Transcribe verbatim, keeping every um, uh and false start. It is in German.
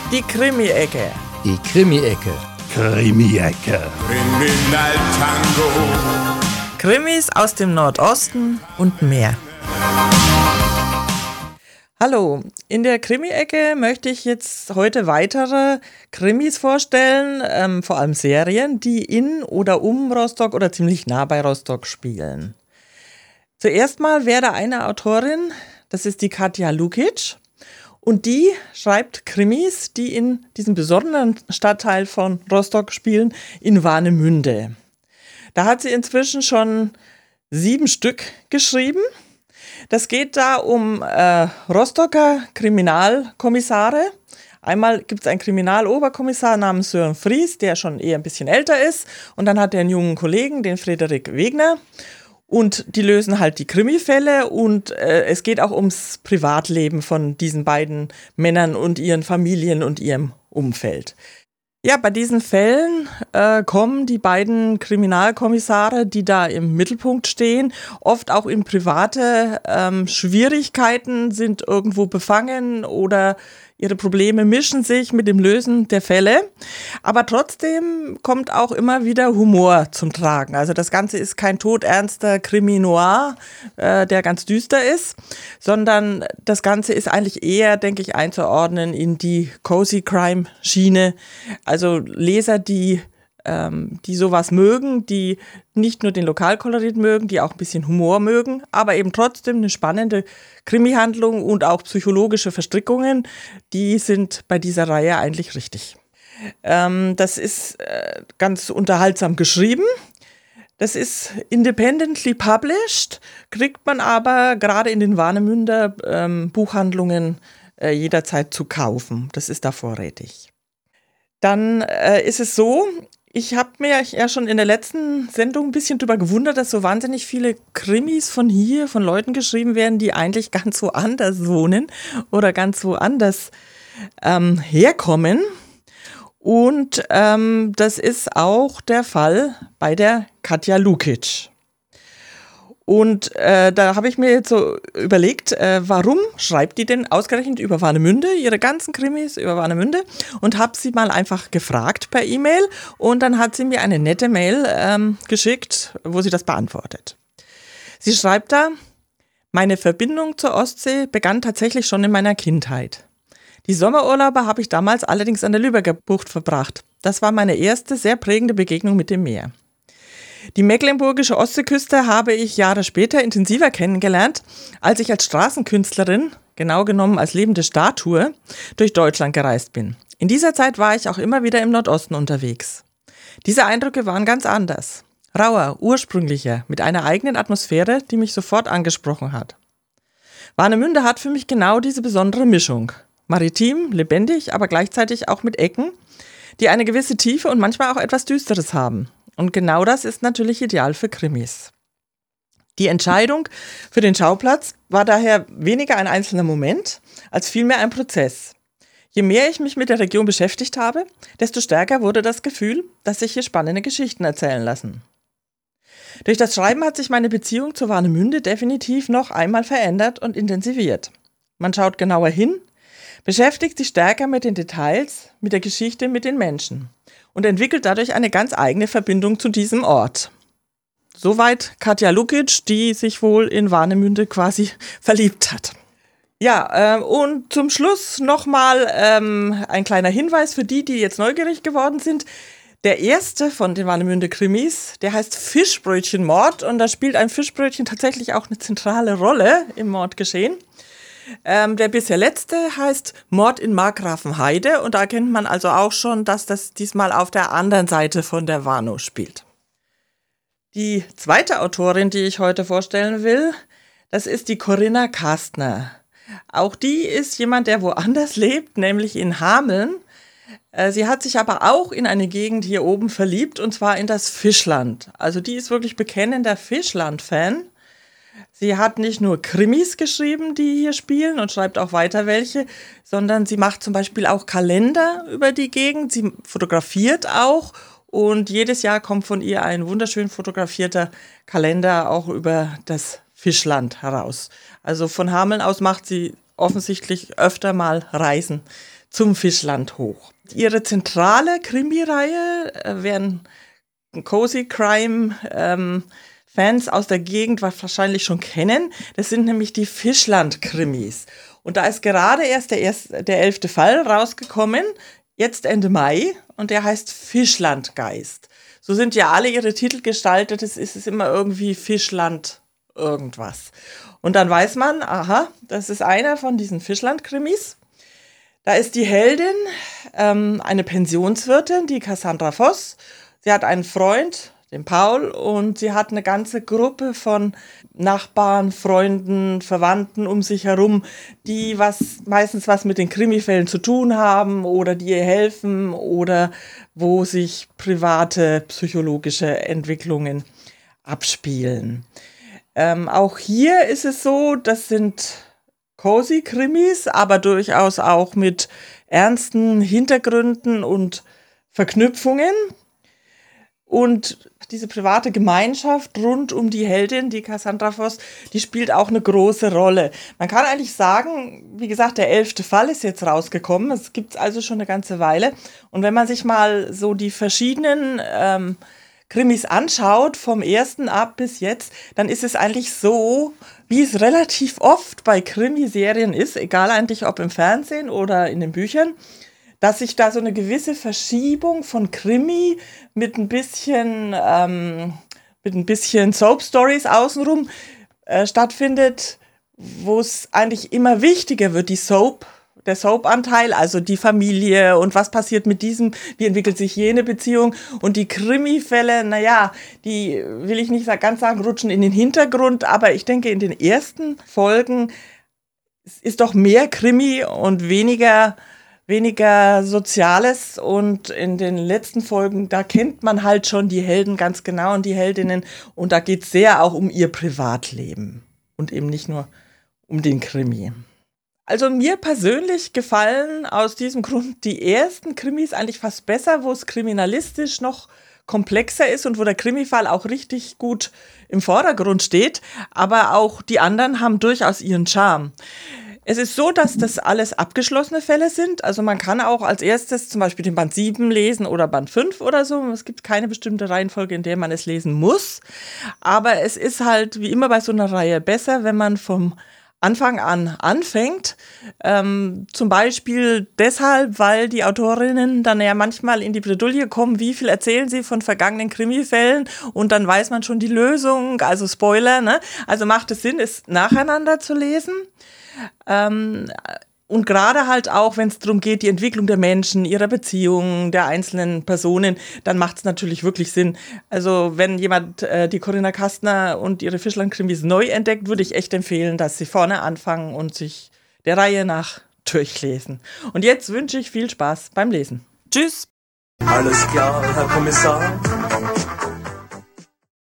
Die Krimi-Ecke. Die Krimi-Ecke. Krimi-Ecke. Kriminaltango. Krimis aus dem Nordosten und mehr. Hallo, in der Krimi-Ecke möchte ich jetzt heute weitere Krimis vorstellen, ähm, vor allem Serien, die in oder um Rostock oder ziemlich nah bei Rostock spielen. Zuerst mal wäre da eine Autorin, das ist die Katja Lukic, und die schreibt Krimis, die in diesem besonderen Stadtteil von Rostock spielen, in Warnemünde. Da hat sie inzwischen schon sieben Stück geschrieben. Das geht da um äh, Rostocker Kriminalkommissare. Einmal gibt es einen Kriminaloberkommissar namens Sören Fries, der schon eher ein bisschen älter ist. Und dann hat er einen jungen Kollegen, den Frederik Wegner. Und die lösen halt die Krimifälle. Und äh, es geht auch ums Privatleben von diesen beiden Männern und ihren Familien und ihrem Umfeld. Ja, bei diesen Fällen äh, kommen die beiden Kriminalkommissare, die da im Mittelpunkt stehen, oft auch in private ähm, Schwierigkeiten, sind irgendwo befangen oder ihre Probleme mischen sich mit dem Lösen der Fälle. Aber trotzdem kommt auch immer wieder Humor zum Tragen. Also das Ganze ist kein todernster Krimi noir, äh, der ganz düster ist, sondern das Ganze ist eigentlich eher, denke ich, einzuordnen in die Cozy Crime Schiene. Also Leser, die ähm, die sowas mögen, die nicht nur den Lokalkolorit mögen, die auch ein bisschen Humor mögen, aber eben trotzdem eine spannende Krimi-Handlung und auch psychologische Verstrickungen, die sind bei dieser Reihe eigentlich richtig. Ähm, das ist äh, ganz unterhaltsam geschrieben. Das ist independently published, kriegt man aber gerade in den Warnemünder ähm, Buchhandlungen äh, jederzeit zu kaufen. Das ist da vorrätig. Dann äh, ist es so, ich habe mir ja schon in der letzten Sendung ein bisschen drüber gewundert, dass so wahnsinnig viele Krimis von hier, von Leuten geschrieben werden, die eigentlich ganz woanders wohnen oder ganz woanders ähm, herkommen. Und ähm, das ist auch der Fall bei der Katja Lukic. Und äh, da habe ich mir jetzt so überlegt, äh, warum schreibt die denn ausgerechnet über Warnemünde, ihre ganzen Krimis über Warnemünde, und habe sie mal einfach gefragt per E-Mail und dann hat sie mir eine nette Mail ähm, geschickt, wo sie das beantwortet. Sie schreibt da: Meine Verbindung zur Ostsee begann tatsächlich schon in meiner Kindheit. Die Sommerurlaube habe ich damals allerdings an der Lübecker Bucht verbracht. Das war meine erste sehr prägende Begegnung mit dem Meer. Die mecklenburgische Ostseeküste habe ich Jahre später intensiver kennengelernt, als ich als Straßenkünstlerin, genau genommen als lebende Statue, durch Deutschland gereist bin. In dieser Zeit war ich auch immer wieder im Nordosten unterwegs. Diese Eindrücke waren ganz anders. Rauer, ursprünglicher, mit einer eigenen Atmosphäre, die mich sofort angesprochen hat. Warnemünde hat für mich genau diese besondere Mischung. Maritim, lebendig, aber gleichzeitig auch mit Ecken, die eine gewisse Tiefe und manchmal auch etwas Düsteres haben. Und genau das ist natürlich ideal für Krimis. Die Entscheidung für den Schauplatz war daher weniger ein einzelner Moment, als vielmehr ein Prozess. Je mehr ich mich mit der Region beschäftigt habe, desto stärker wurde das Gefühl, dass sich hier spannende Geschichten erzählen lassen. Durch das Schreiben hat sich meine Beziehung zu Warnemünde definitiv noch einmal verändert und intensiviert. Man schaut genauer hin, beschäftigt sich stärker mit den Details, mit der Geschichte, mit den Menschen und entwickelt dadurch eine ganz eigene Verbindung zu diesem Ort. Soweit Katja Lukic, die sich wohl in Warnemünde quasi verliebt hat. Ja, äh, und zum Schluss nochmal ähm, ein kleiner Hinweis für die, die jetzt neugierig geworden sind. Der erste von den Warnemünde-Krimis, der heißt Fischbrötchenmord, und da spielt ein Fischbrötchen tatsächlich auch eine zentrale Rolle im Mordgeschehen. Ähm, der bisher letzte heißt Mord in Markgrafenheide, und da erkennt man also auch schon, dass das diesmal auf der anderen Seite von der Warnow spielt. Die zweite Autorin, die ich heute vorstellen will, das ist die Corinna Kastner. Auch die ist jemand, der woanders lebt, nämlich in Hameln. Äh, sie hat sich aber auch in eine Gegend hier oben verliebt, und zwar in das Fischland. Also die ist wirklich bekennender Fischland-Fan. Sie hat nicht nur Krimis geschrieben, die hier spielen, und schreibt auch weiter welche, sondern sie macht zum Beispiel auch Kalender über die Gegend. Sie fotografiert auch, und jedes Jahr kommt von ihr ein wunderschön fotografierter Kalender auch über das Fischland heraus. Also von Hameln aus macht sie offensichtlich öfter mal Reisen zum Fischland hoch. Ihre zentrale Krimireihe äh, werden Cozy Crime ähm, Fans aus der Gegend wahrscheinlich schon kennen. Das sind nämlich die Fischland-Krimis. Und da ist gerade erst der, erste, der elfte Fall rausgekommen, jetzt Ende Mai, und der heißt Fischlandgeist. So sind ja alle ihre Titel gestaltet, es ist es immer irgendwie Fischland irgendwas. Und dann weiß man, aha, das ist einer von diesen Fischland-Krimis. Da ist die Heldin, ähm, eine Pensionswirtin, die Cassandra Voss. Sie hat einen Freund, den Paul, und sie hat eine ganze Gruppe von Nachbarn, Freunden, Verwandten um sich herum, die was meistens was mit den Krimifällen zu tun haben oder die ihr helfen oder wo sich private psychologische Entwicklungen abspielen. Ähm, auch hier ist es so, das sind cozy Krimis, aber durchaus auch mit ernsten Hintergründen und Verknüpfungen. Und diese private Gemeinschaft rund um die Heldin, die Cassandra Voss, die spielt auch eine große Rolle. Man kann eigentlich sagen, wie gesagt, der elfte Fall ist jetzt rausgekommen. Es gibt es also schon eine ganze Weile. Und wenn man sich mal so die verschiedenen ähm, Krimis anschaut, vom ersten ab bis jetzt, dann ist es eigentlich so, wie es relativ oft bei Krimiserien ist, egal eigentlich ob im Fernsehen oder in den Büchern, dass sich da so eine gewisse Verschiebung von Krimi mit ein bisschen, ähm, mit ein bisschen Soap-Stories außenrum äh, stattfindet, wo es eigentlich immer wichtiger wird, die Soap, der Soap-Anteil, also die Familie und was passiert mit diesem, wie entwickelt sich jene Beziehung, und die Krimi-Fälle, naja, die will ich nicht ganz sagen, rutschen in den Hintergrund, aber ich denke, in den ersten Folgen ist doch mehr Krimi und weniger weniger Soziales, und in den letzten Folgen, da kennt man halt schon die Helden ganz genau und die Heldinnen, und da geht es sehr auch um ihr Privatleben und eben nicht nur um den Krimi. Also mir persönlich gefallen aus diesem Grund die ersten Krimis eigentlich fast besser, wo es kriminalistisch noch komplexer ist und wo der Krimifall auch richtig gut im Vordergrund steht, aber auch die anderen haben durchaus ihren Charme. Es ist so, dass das alles abgeschlossene Fälle sind. Also man kann auch als erstes zum Beispiel den Band sieben lesen oder Band fünf oder so. Es gibt keine bestimmte Reihenfolge, in der man es lesen muss. Aber es ist halt wie immer bei so einer Reihe besser, wenn man vom Anfang an anfängt. Ähm, zum Beispiel deshalb, weil die Autorinnen dann ja manchmal in die Bredouille kommen, wie viel erzählen sie von vergangenen Krimifällen, und dann weiß man schon die Lösung, also Spoiler, ne? Also macht es Sinn, es nacheinander zu lesen. Ähm, und gerade halt auch, wenn es darum geht, die Entwicklung der Menschen, ihrer Beziehungen, der einzelnen Personen, dann macht es natürlich wirklich Sinn. Also wenn jemand äh, die Corinna Kastner und ihre Fischland-Krimis neu entdeckt, würde ich echt empfehlen, dass sie vorne anfangen und sich der Reihe nach durchlesen. Und jetzt wünsche ich viel Spaß beim Lesen. Tschüss! Alles klar, Herr Kommissar.